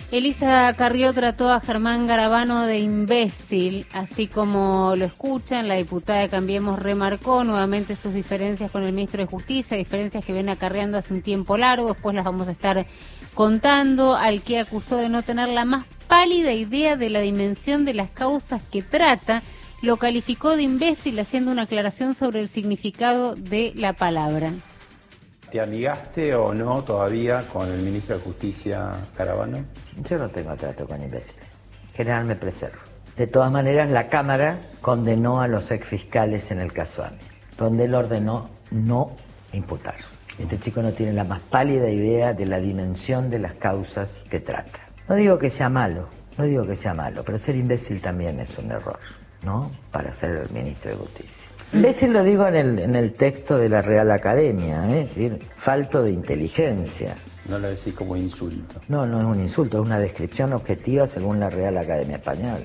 Elisa Carrió trató a Germán Garabano de imbécil, así como lo escuchan. La diputada de Cambiemos remarcó nuevamente sus diferencias con el ministro de Justicia, diferencias que viene acarreando hace un tiempo largo, después las vamos a estar contando, al que acusó de no tener la más pálida idea de la dimensión de las causas que trata. Lo calificó de imbécil, haciendo una aclaración sobre el significado de la palabra. ¿Te amigaste o no todavía con el ministro de Justicia, Garabano? Yo no tengo trato con imbéciles. En general me preservo. De todas maneras, la Cámara condenó a los exfiscales en el caso AMI, donde él ordenó no imputar. Este chico no tiene la más pálida idea de la dimensión de las causas que trata. No digo que sea malo, pero ser imbécil también es un error, ¿no? Para ser el ministro de Justicia. Imbécil lo digo en el texto de la Real Academia, es decir, falto de inteligencia. No lo decís como insulto. No, no es un insulto, es una descripción objetiva según la Real Academia Española.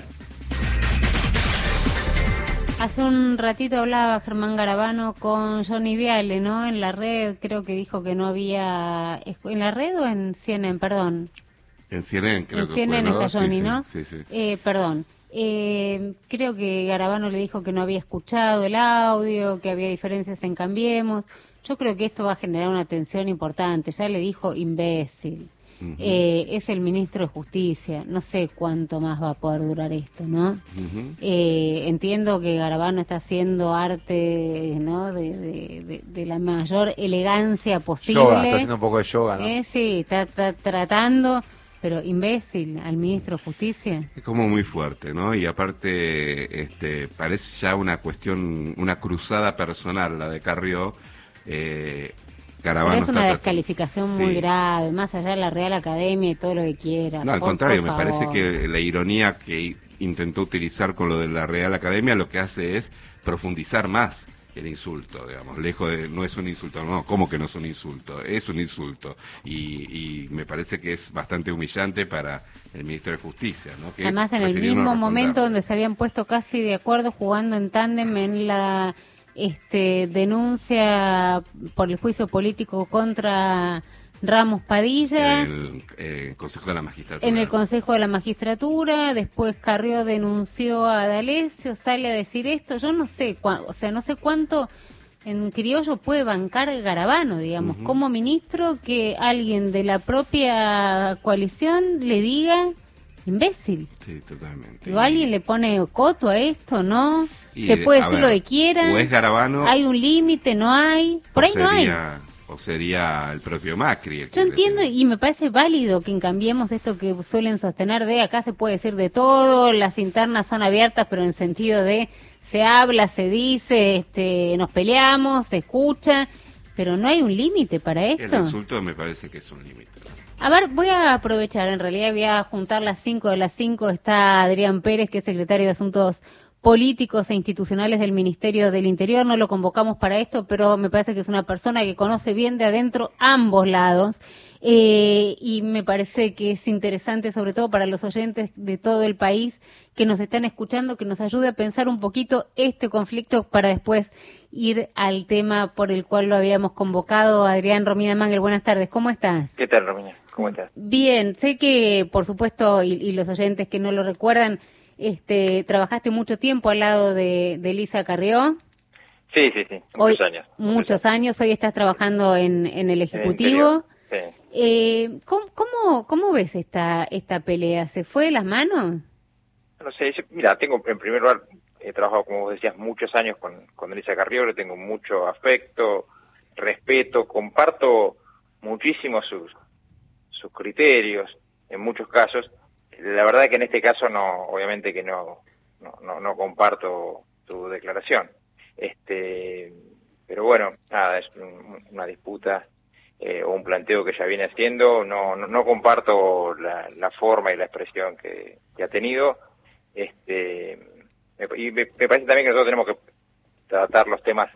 Hace un ratito hablaba Germán Garabano con Johnny Viale, ¿no? En la red, creo que dijo que no había... ¿En la red o en CNN? Perdón. En CNN creo en que CNN fue, ¿no? está Johnny, Sí, ¿no? Sí, sí. Perdón. Creo que Garabano le dijo que no había escuchado el audio, que había diferencias en Cambiemos. Yo creo que esto va a generar una tensión importante. Ya le dijo imbécil. Es el ministro de Justicia. No sé cuánto más va a poder durar esto, ¿no? Entiendo que Garabano está haciendo arte, ¿no? De la mayor elegancia posible. Yoga, está haciendo un poco de yoga, ¿no? Sí, está tratando... Pero imbécil al ministro de Justicia. Es como muy fuerte, ¿no? Y aparte, parece ya una cuestión, una cruzada personal, la de Carrió. Garabano pero es una está descalificación muy grave, más allá de la Real Academia y todo lo que quiera. No, al contrario, me parece que la ironía que intentó utilizar con lo de la Real Academia lo que hace es profundizar más el insulto, digamos, lejos de, no es un insulto, no, ¿cómo que no es un insulto? Es un insulto, y me parece que es bastante humillante para el ministro de Justicia, ¿no? Que además en el mismo momento donde se habían puesto casi de acuerdo jugando en tándem en la denuncia por el juicio político contra Ramos Padilla en el Consejo de la Magistratura. En el Consejo de la Magistratura, después Carrió denunció a D'Alessio, sale a decir esto, yo no sé, no sé cuánto en criollo puede bancar Garabano, digamos, como ministro, que alguien de la propia coalición le diga imbécil. Sí, totalmente. Digo, alguien le pone coto a esto, ¿no? Se puede decir lo que quiera. O es Garabano. Hay un límite, no hay. Por ahí no hay. O sería el propio Macri. Yo entiendo y me parece válido que Cambiemos esto que suelen sostener de acá se puede decir de todo, las internas son abiertas, pero en el sentido de se habla, se dice, nos peleamos, se escucha, pero no hay un límite para esto. El insulto me parece que es un límite. A ver, voy a aprovechar, en realidad voy a juntar las 5 de las 5, está Adrián Pérez, que es secretario de Asuntos Políticos e Institucionales del Ministerio del Interior. No lo convocamos para esto, pero me parece que es una persona que conoce bien de adentro ambos lados, y me parece que es interesante, sobre todo para los oyentes de todo el país que nos están escuchando, que nos ayude a pensar un poquito este conflicto para después ir al tema por el cual lo habíamos convocado. Adrián, Romina Mangel, buenas tardes, ¿cómo estás? ¿Qué tal, Romina? ¿Cómo estás? Bien, sé que, por supuesto, y los oyentes que no lo recuerdan, trabajaste mucho tiempo al lado de Elisa Carrió. Sí, muchos años. Muchos años, hoy estás trabajando en el Ejecutivo. Sí. ¿Cómo ves esta pelea? ¿Se fue de las manos? No sé, mira, en primer lugar, he trabajado, como vos decías, muchos años con Elisa Carrió, le tengo mucho afecto, respeto, comparto muchísimo sus criterios, en muchos casos. La verdad que en este caso no, obviamente que no comparto tu declaración. Pero bueno, nada, es una disputa o un planteo que ella viene haciendo. No comparto la forma y la expresión que ha tenido. Y me parece también que nosotros tenemos que tratar los temas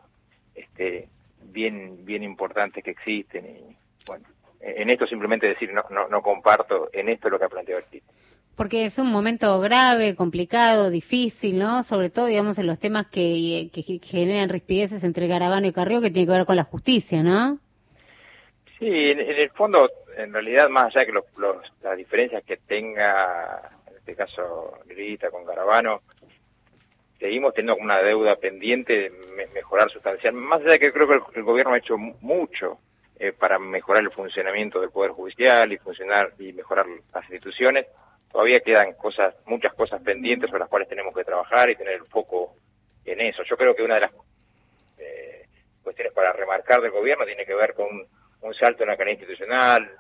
bien importantes que existen, y bueno, en esto simplemente decir no comparto en esto lo que ha planteado el tipo. Porque es un momento grave, complicado, difícil, ¿no? Sobre todo, digamos, en los temas que generan rispideces entre Garabano y Carrió, que tiene que ver con la justicia, ¿no? Sí, en el fondo, en realidad, más allá de que las diferencias que tenga, en este caso, Grita con Garabano, seguimos teniendo una deuda pendiente de mejorar sustancialmente. Más allá de que creo que el gobierno ha hecho mucho para mejorar el funcionamiento del Poder Judicial y mejorar las instituciones, todavía quedan muchas cosas pendientes sobre las cuales tenemos que trabajar y tener el foco en eso. Yo creo que una de las cuestiones para remarcar del gobierno tiene que ver con un salto en la calidad institucional,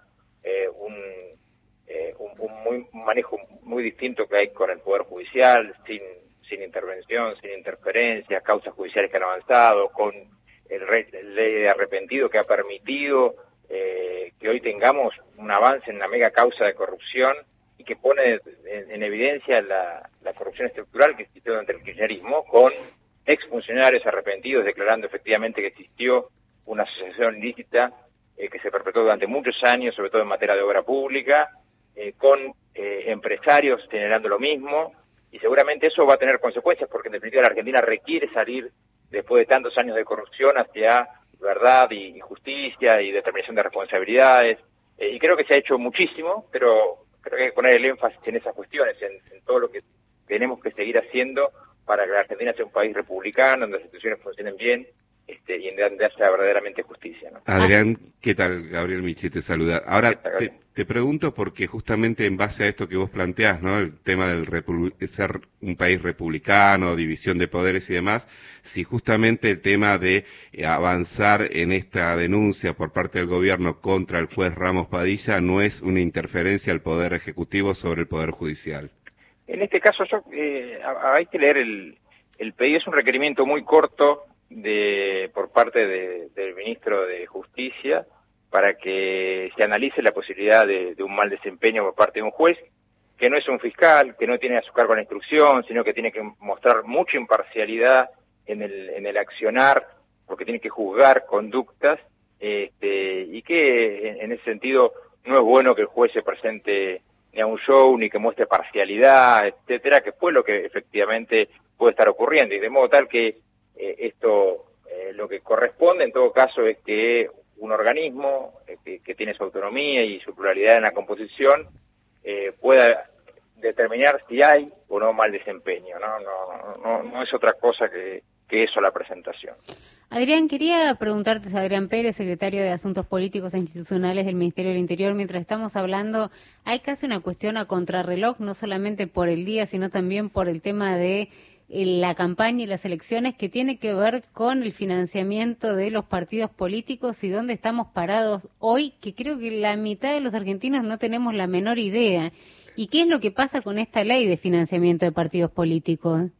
un manejo muy distinto que hay con el Poder Judicial, sin intervención, sin interferencia, causas judiciales que han avanzado, con el ley de arrepentido que ha permitido que hoy tengamos un avance en la mega causa de corrupción y que pone en evidencia la corrupción estructural que existió durante el kirchnerismo, con exfuncionarios arrepentidos declarando efectivamente que existió una asociación ilícita que se perpetuó durante muchos años, sobre todo en materia de obra pública, con empresarios generando lo mismo, y seguramente eso va a tener consecuencias, porque en definitiva la Argentina requiere salir, después de tantos años de corrupción, hacia verdad y justicia y determinación de responsabilidades, y creo que se ha hecho muchísimo, pero creo que hay que poner el énfasis en esas cuestiones, en todo lo que tenemos que seguir haciendo para que la Argentina sea un país republicano, donde las instituciones funcionen bien, y en donde haya verdaderamente justicia, ¿no? Adrián, ¿qué tal? Gabriel Michi te saluda. Ahora, te pregunto porque justamente en base a esto que vos planteás, ¿no? El tema del ser un país republicano, división de poderes y demás, si justamente el tema de avanzar en esta denuncia por parte del gobierno contra el juez Ramos Padilla no es una interferencia al Poder Ejecutivo sobre el Poder Judicial. En este caso, hay que leer el pedido, es un requerimiento muy corto por parte del ministro de Justicia para que se analice la posibilidad de un mal desempeño por parte de un juez, que no es un fiscal, que no tiene a su cargo la instrucción, sino que tiene que mostrar mucha imparcialidad en el accionar, porque tiene que juzgar conductas, y que en ese sentido no es bueno que el juez se presente ni a un show, ni que muestre parcialidad, etcétera, que fue lo que efectivamente puede estar ocurriendo, y de modo tal que lo que corresponde en todo caso es que un organismo que tiene su autonomía y su pluralidad en la composición pueda determinar si hay o no mal desempeño, no es otra cosa que eso la presentación. Adrián, quería preguntarte, Adrián Pérez, secretario de Asuntos Políticos e Institucionales del Ministerio del Interior, mientras estamos hablando, hay casi una cuestión a contrarreloj, no solamente por el día, sino también por el tema de la campaña y las elecciones, que tiene que ver con el financiamiento de los partidos políticos y dónde estamos parados hoy, que creo que la mitad de los argentinos no tenemos la menor idea. ¿Y qué es lo que pasa con esta ley de financiamiento de partidos políticos?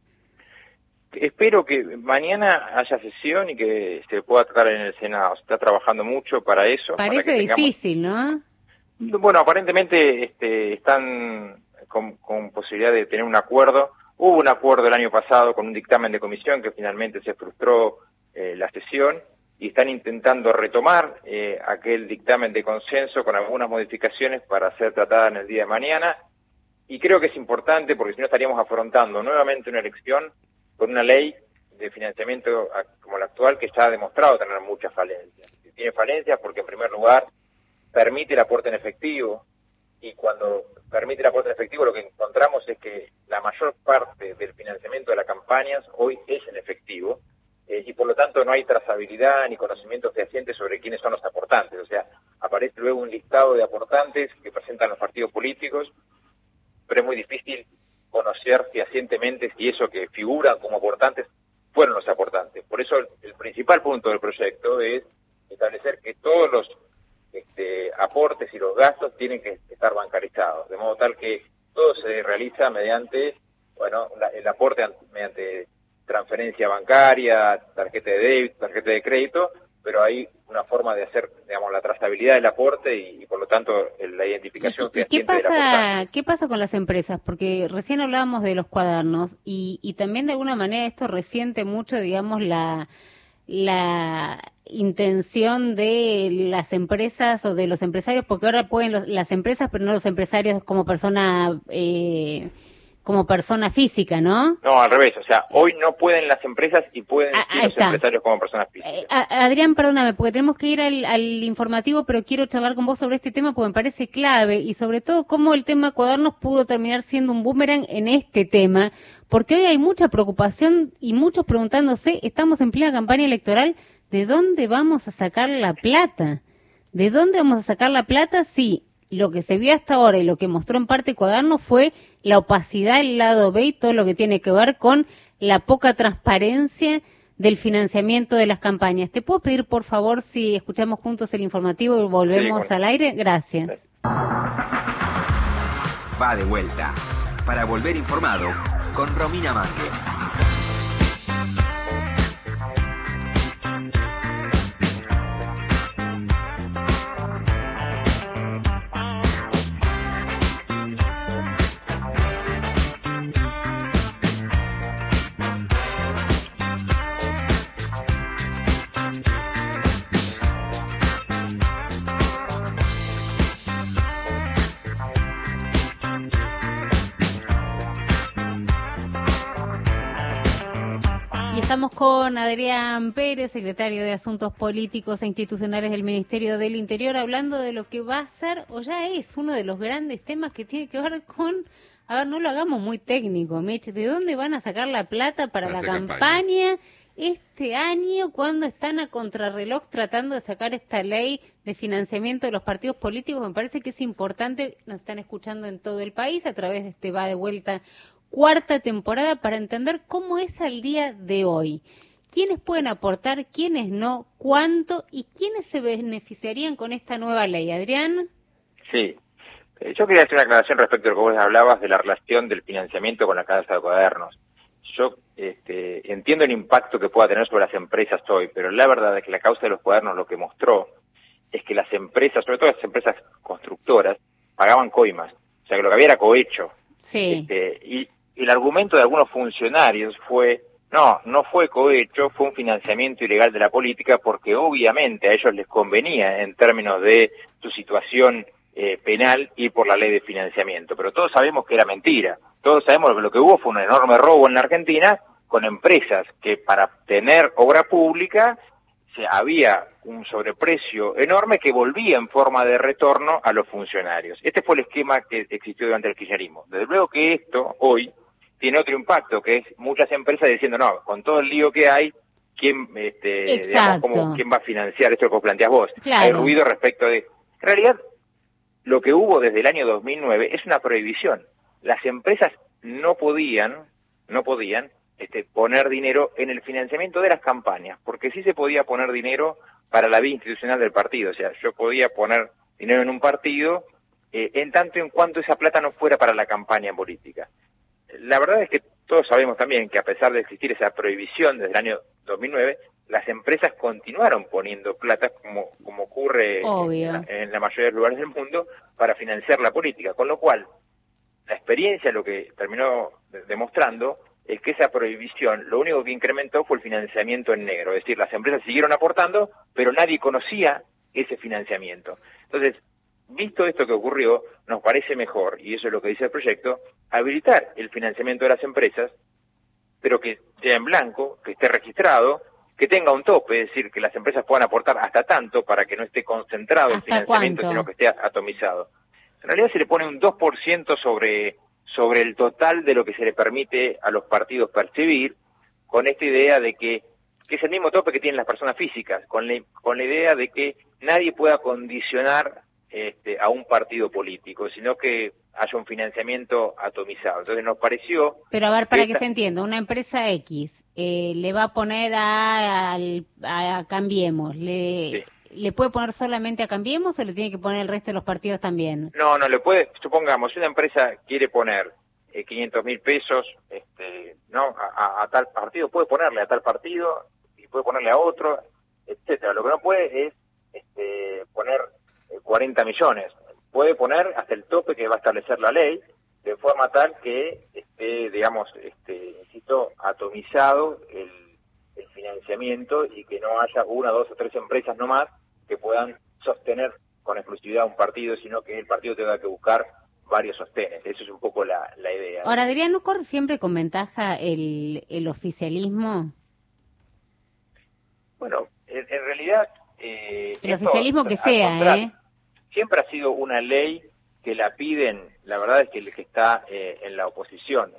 Espero que mañana haya sesión y que se pueda tratar en el Senado. Se está trabajando mucho para eso. Parece para que difícil, ¿no? Bueno, aparentemente están con posibilidad de tener un acuerdo. Hubo un acuerdo el año pasado con un dictamen de comisión que finalmente se frustró la sesión, y están intentando retomar aquel dictamen de consenso con algunas modificaciones para ser tratada en el día de mañana. Y creo que es importante, porque si no estaríamos afrontando nuevamente una elección con una ley de financiamiento como la actual, que ya ha demostrado tener muchas falencias. Tiene falencias porque, en primer lugar, permite el aporte en efectivo, y cuando permite el aporte en efectivo lo que encontramos es que la mayor parte del financiamiento de las campañas hoy es en efectivo, y por lo tanto no hay trazabilidad ni conocimiento fehaciente sobre quiénes son los aportantes. O sea, aparece luego un listado de aportantes que presentan los partidos políticos, pero es muy difícil conocer fehacientemente si eso que figuran como aportantes fueron los aportantes. Por eso el principal punto del proyecto es establecer que todos los aportes y los gastos tienen que estar bancarizados, de modo tal que todo se realiza mediante, el aporte mediante transferencia bancaria, tarjeta de débito, tarjeta de crédito, pero hay una forma de hacer, digamos, la trazabilidad del aporte y por lo tanto la identificación fehaciente del aportante. ¿Qué pasa con las empresas? Porque recién hablábamos de los cuadernos y también de alguna manera esto resiente mucho, digamos, la intención de las empresas o de los empresarios, porque ahora pueden las empresas, pero no los empresarios como persona como persona física, ¿no? No, al revés, o sea, hoy no pueden las empresas y pueden sí los empresarios como personas físicas. Adrián, perdóname, porque tenemos que ir al informativo, pero quiero charlar con vos sobre este tema porque me parece clave y sobre todo cómo el tema cuadernos pudo terminar siendo un boomerang en este tema, porque hoy hay mucha preocupación y muchos preguntándose, estamos en plena campaña electoral, ¿de dónde vamos a sacar la plata? ¿De dónde vamos a sacar la plata? Sí, lo que se vio hasta ahora y lo que mostró en parte Cuaderno fue la opacidad del lado B y todo lo que tiene que ver con la poca transparencia del financiamiento de las campañas. ¿Te puedo pedir, por favor, si escuchamos juntos el informativo y volvemos al aire? Gracias. Va de vuelta, para volver informado con Romina Mangel. Estamos con Adrián Pérez, secretario de Asuntos Políticos e Institucionales del Ministerio del Interior, hablando de lo que va a ser, o ya es, uno de los grandes temas que tiene que ver con, a ver, no lo hagamos muy técnico, Mitch, ¿de dónde van a sacar la plata para la campaña este año cuando están a contrarreloj tratando de sacar esta ley de financiamiento de los partidos políticos? Me parece que es importante, nos están escuchando en todo el país a través de este Va de Vuelta cuarta temporada para entender cómo es al día de hoy. ¿Quiénes pueden aportar, quiénes no, cuánto y quiénes se beneficiarían con esta nueva ley? Adrián. Sí, yo quería hacer una aclaración respecto a lo que vos hablabas de la relación del financiamiento con la Casa de Cuadernos. Yo entiendo el impacto que pueda tener sobre las empresas hoy, pero la verdad es que la causa de los cuadernos lo que mostró es que las empresas, sobre todo las empresas constructoras, pagaban coimas. O sea, que lo que había era cohecho. Sí. Y el argumento de algunos funcionarios fue, no fue cohecho, fue un financiamiento ilegal de la política porque obviamente a ellos les convenía en términos de su situación penal ir por la ley de financiamiento. Pero todos sabemos que era mentira. Todos sabemos que lo que hubo fue un enorme robo en la Argentina con empresas que para tener obra pública había un sobreprecio enorme que volvía en forma de retorno a los funcionarios. Este fue el esquema que existió durante el kirchnerismo. Desde luego que esto hoy tiene otro impacto, que es muchas empresas diciendo, no, con todo el lío que hay, ¿quién va a financiar esto que vos planteás vos? Claro. Hay ruido respecto de... En realidad, lo que hubo desde el año 2009 es una prohibición. Las empresas no podían poner dinero en el financiamiento de las campañas, porque sí se podía poner dinero para la vía institucional del partido. O sea, yo podía poner dinero en un partido en tanto en cuanto esa plata no fuera para la campaña política. La verdad es que todos sabemos también que a pesar de existir esa prohibición desde el año 2009, las empresas continuaron poniendo plata, como ocurre en la mayoría de los lugares del mundo, para financiar la política. Con lo cual, la experiencia lo que terminó demostrando es que esa prohibición lo único que incrementó fue el financiamiento en negro. Es decir, las empresas siguieron aportando, pero nadie conocía ese financiamiento. Entonces, visto esto que ocurrió, nos parece mejor, y eso es lo que dice el proyecto, habilitar el financiamiento de las empresas, pero que sea en blanco, que esté registrado, que tenga un tope, es decir, que las empresas puedan aportar hasta tanto para que no esté concentrado el financiamiento, sino que esté atomizado. En realidad se le pone un 2% sobre el total de lo que se le permite a los partidos percibir, con esta idea de que es el mismo tope que tienen las personas físicas, con la idea de que nadie pueda condicionar a un partido político, sino que haya un financiamiento atomizado. Entonces nos pareció... Pero a ver, para que se entienda, una empresa X le va a poner a Cambiemos, ¿le puede poner solamente a Cambiemos o le tiene que poner el resto de los partidos también? No, le puede, supongamos, una empresa quiere poner 500.000 pesos a tal partido, puede ponerle a tal partido y puede ponerle a otro, etcétera. Lo que no puede es poner 40 millones. Puede poner hasta el tope que va a establecer la ley, de forma tal que insisto, atomizado el financiamiento y que no haya una, dos o tres empresas nomás que puedan sostener con exclusividad un partido, sino que el partido tenga que buscar varios sostenes. Eso es un poco la idea. Ahora, Adrián, ¿no corre siempre con ventaja el oficialismo? Bueno, en realidad... el oficialismo que sea, siempre ha sido una ley que la piden, la verdad es que el que está en la oposición.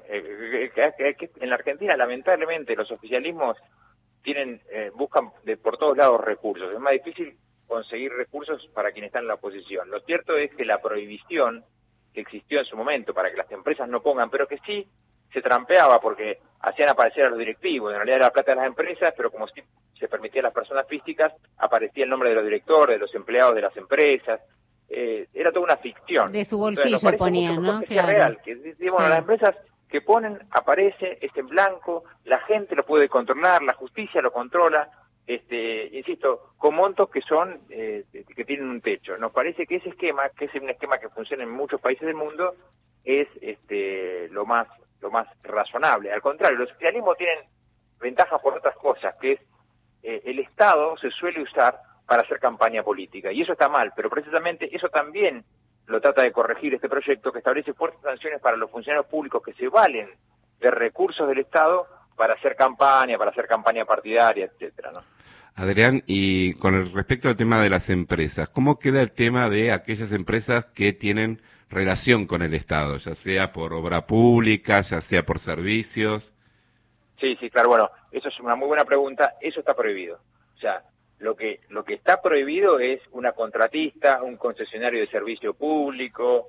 En la Argentina, lamentablemente, los oficialismos buscan por todos lados recursos. Es más difícil conseguir recursos para quienes están en la oposición. Lo cierto es que la prohibición que existió en su momento para que las empresas no pongan, pero que sí se trampeaba porque hacían aparecer a los directivos, en realidad era la plata de las empresas, pero como si se permitía a las personas físicas, aparecía el nombre de los directores, de los empleados de las empresas, era toda una ficción. De su bolsillo ponían, ¿no? Claro. Real, que digamos, las empresas que ponen, aparece, es en blanco, la gente lo puede controlar, la justicia lo controla, insisto, con montos que son, que tienen un techo. Nos parece que ese esquema, que es un esquema que funciona en muchos países del mundo, es lo más razonable. Al contrario, los oficialismos tienen ventajas por otras cosas, que es el Estado se suele usar para hacer campaña política, y eso está mal, pero precisamente eso también lo trata de corregir este proyecto, que establece fuertes sanciones para los funcionarios públicos que se valen de recursos del Estado para hacer campaña partidaria, etcétera, ¿no? Adrián, y con respecto al tema de las empresas, ¿cómo queda el tema de aquellas empresas que tienen relación con el Estado, ya sea por obra pública, ya sea por servicios? Sí, claro, bueno, eso es una muy buena pregunta, eso está prohibido. O sea, lo que está prohibido es una contratista, un concesionario de servicio público,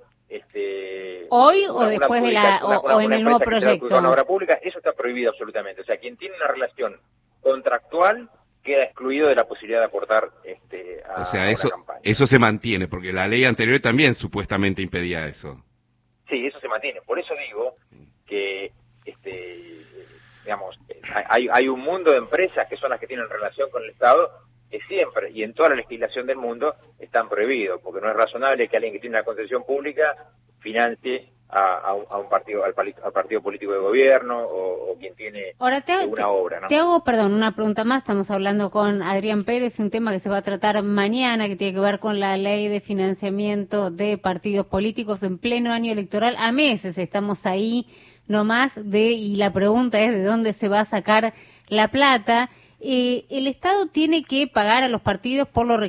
¿hoy o después o en el nuevo proyecto? Con obra pública, eso está prohibido absolutamente. O sea, quien tiene una relación contractual queda excluido de la posibilidad de aportar o sea, eso se mantiene, porque la ley anterior también supuestamente impedía eso. Sí, eso se mantiene. Por eso digo que digamos, hay un mundo de empresas que son las que tienen relación con el Estado, que siempre y en toda la legislación del mundo están prohibidos, porque no es razonable que alguien que tiene una concesión pública financie a un partido, al partido político de gobierno o quien tiene una obra, ¿no? Te hago, una pregunta más. Estamos hablando con Adrián Pérez, un tema que se va a tratar mañana, que tiene que ver con la ley de financiamiento de partidos políticos en pleno año electoral. A meses estamos ahí nomás y la pregunta es de dónde se va a sacar la plata. El Estado tiene que pagar a los partidos por los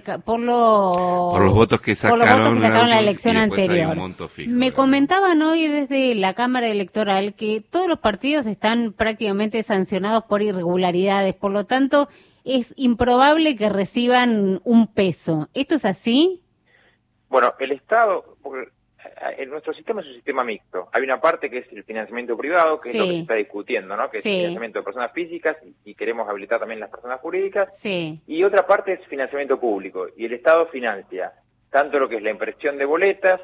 votos que sacaron en la elección anterior. Hay un monto fijo, Me comentaban hoy desde la Cámara Electoral que todos los partidos están prácticamente sancionados por irregularidades, por lo tanto es improbable que reciban un peso. ¿Esto es así? Bueno, el Estado, nuestro sistema es un sistema mixto. Hay una parte que es el financiamiento privado, que es lo que se está discutiendo, ¿no? Que es el financiamiento de personas físicas y queremos habilitar también las personas jurídicas. Y otra parte es financiamiento público. Y el Estado financia tanto lo que es la impresión de boletas,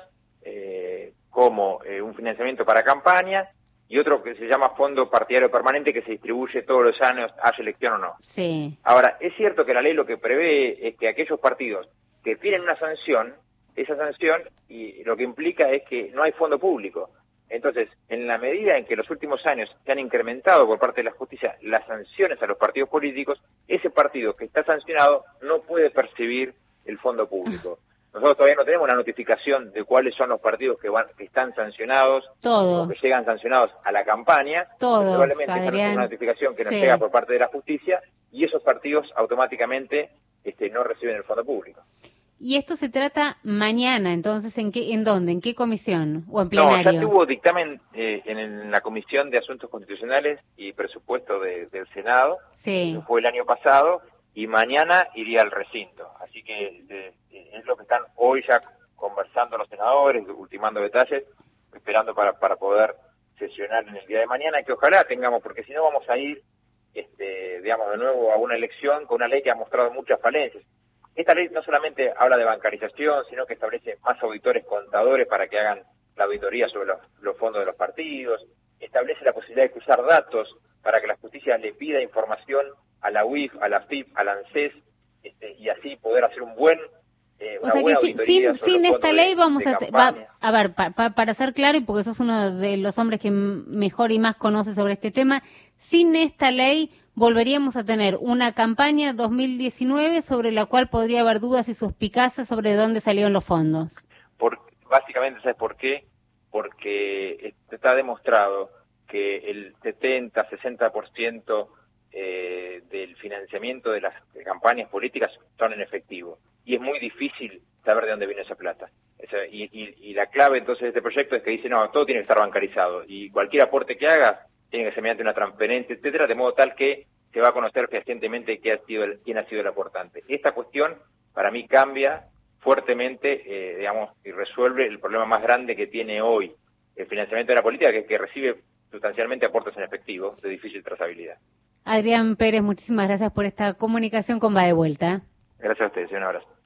como un financiamiento para campaña, y otro que se llama Fondo Partidario Permanente, que se distribuye todos los años, haya elección o no. Ahora, es cierto que la ley lo que prevé es que aquellos partidos que tienen una sanción, esa sanción y lo que implica es que no hay fondo público. Entonces, en la medida en que en los últimos años se han incrementado por parte de la justicia las sanciones a los partidos políticos, ese partido que está sancionado no puede percibir el fondo público. Nosotros todavía no tenemos una notificación de cuáles son los partidos que están sancionados, todos, o que llegan sancionados a la campaña. Todos, probablemente esa no es una notificación que nos llega por parte de la justicia y esos partidos automáticamente no reciben el fondo público. Y esto se trata mañana, entonces, ¿en dónde? ¿En qué comisión? ¿O en plenario? No, ya tuvo dictamen en la Comisión de Asuntos Constitucionales y Presupuesto del Senado, que fue el año pasado, y mañana iría al recinto. Así que es lo que están hoy ya conversando los senadores, ultimando detalles, esperando para poder sesionar en el día de mañana, que ojalá tengamos, porque si no vamos a ir, digamos, de nuevo a una elección con una ley que ha mostrado muchas falencias. Esta ley no solamente habla de bancarización, sino que establece más auditores contadores para que hagan la auditoría sobre los fondos de los partidos, establece la posibilidad de cruzar datos para que la justicia le pida información a la UIF, a la FIP, a la ANSES, y así poder hacer una buena auditoría sin esta ley vamos a ver, para ser claro, y porque sos uno de los hombres que mejor y más conoce sobre este tema, sin esta ley volveríamos a tener una campaña 2019 sobre la cual podría haber dudas y suspicacias sobre de dónde salieron los fondos. Básicamente, ¿sabes por qué? porque está demostrado que el 70-60% del financiamiento de las campañas políticas son en efectivo. Y es muy difícil saber de dónde viene esa plata. Y la clave entonces de este proyecto es que dice, no, todo tiene que estar bancarizado. Y cualquier aporte que hagas tiene que ser mediante una transferencia, etcétera, de modo tal que se va a conocer fehacientemente quién ha sido el aportante. Esta cuestión, para mí, cambia fuertemente, digamos, y resuelve el problema más grande que tiene hoy el financiamiento de la política, que recibe sustancialmente aportes en efectivo de difícil trazabilidad. Adrián Pérez, muchísimas gracias por esta comunicación con Va de Vuelta. Gracias a ustedes, un abrazo.